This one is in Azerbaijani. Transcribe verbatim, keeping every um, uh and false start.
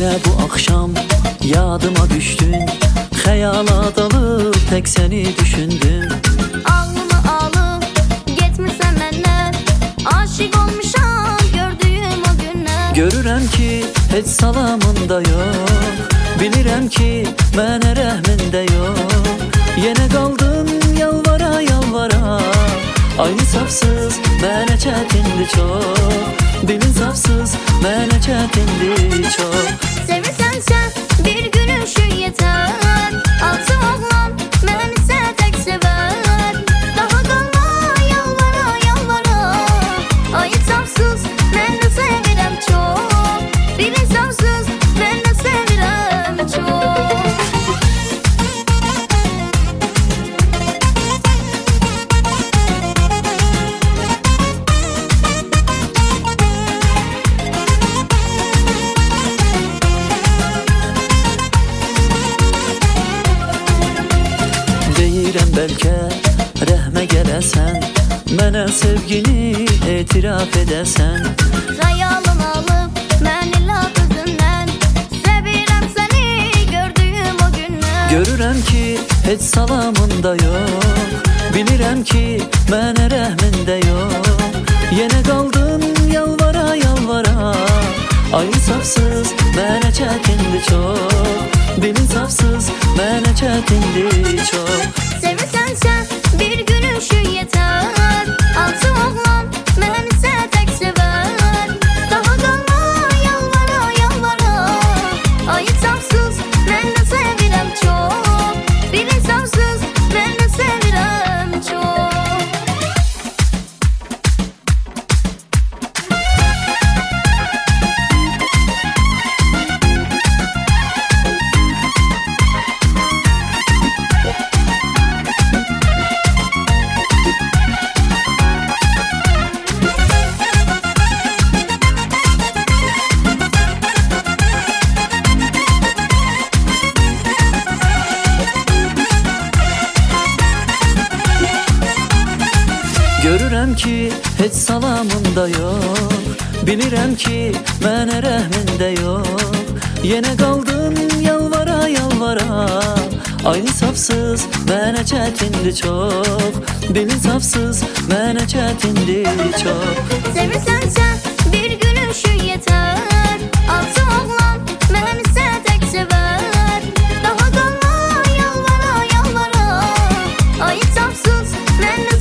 Yine bu akşam yadıma düştün, xəyala dalıb tek seni düşündüm. Ağlımı alıb getmirsən məndən, aşiq olmuşam gördüyüm o gündən. Görürəm ki heç salamında yox, bilirəm ki mənə rəhmində yox. Yenə qaldım yalvara yalvara, aynı safsız mənə çətindir çox. Dilin safsız mənə çətindir çox. Sevirsənsə bir gülüşü yetər, altı oğlan məni sə tək sevər. Daha qalma yalvara yalvara, ayı safsız mən də sevirəm çox. Dilin safsız mən də sevirəm çox. Deyirəm bəlkə rəhmə gələsən, mənə sevgini etiraf edəsən. Xəyalım alıb məni lap özündən, sevirəm səni gördüyüm o gündən. Görürəm ki heç salamında yox, bilirəm ki mənə rəhmində yox. Yenə qaldım yalvara yalvara, ayı safsız mənə çətindir çox. Dilin safsız mənə çətindir çox. Sevirsənsə bir gülüşü yetər, altı oğlan məni sə tək sevər. Daha qalma yalvara yalvara, ayı safsız mən də sevirəm çox. Dilin safsız mən də sevirəm çox. Görürəm ki heç salamında yox, bilirəm ki mənə rəhmində yox. Yenə qaldım yalvara yalvara, aynı safsız mənə çətindir çox. Dilin safsız mənə çətindir çox. Sevirsənsə bir gülüşü yetər, altı oğlan məni sə tək sevər. Daha qalma yalvara yalvara, ayı safsız mən də